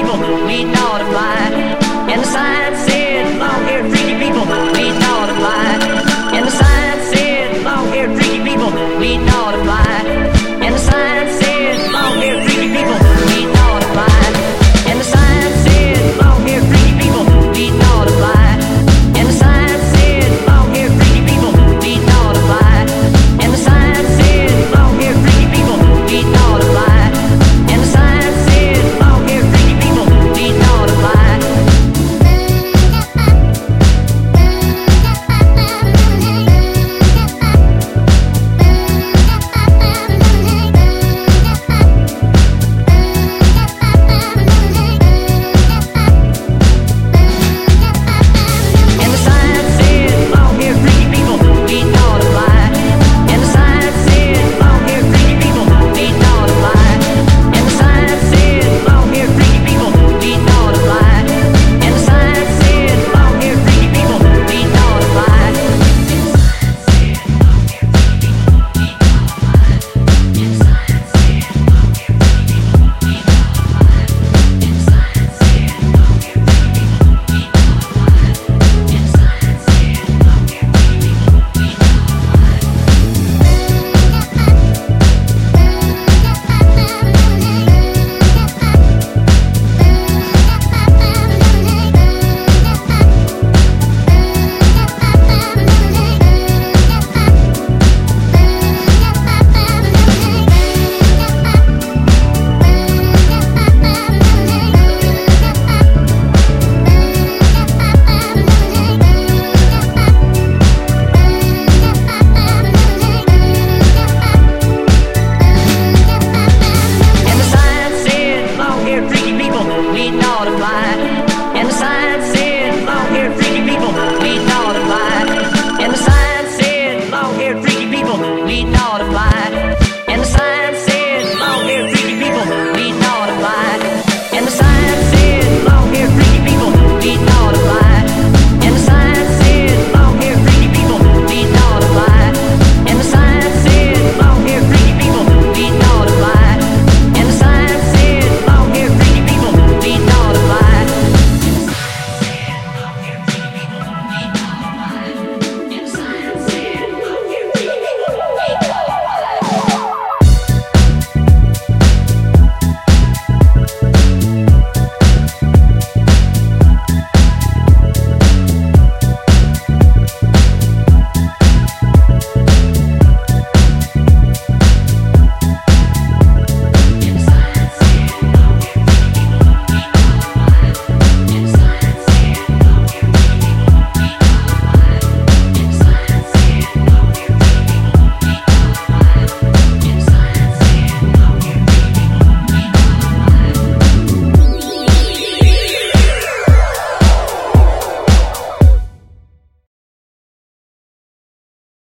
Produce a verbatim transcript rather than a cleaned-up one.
people, we know to fly. And the sign said, long-haired freaky people, we know to fly. And the sign said, long-haired freaky people, we know to fly. And the sign said, long-haired freaky people, we know to fly. And the sign said, long-haired freaky people, we know to fly. And the sign said, long-haired freaky people, we know to fly. And the sign said, long-haired freaky people, we know to fly. And the sign said, long-haired freaky people, we know to fly. And the sign said,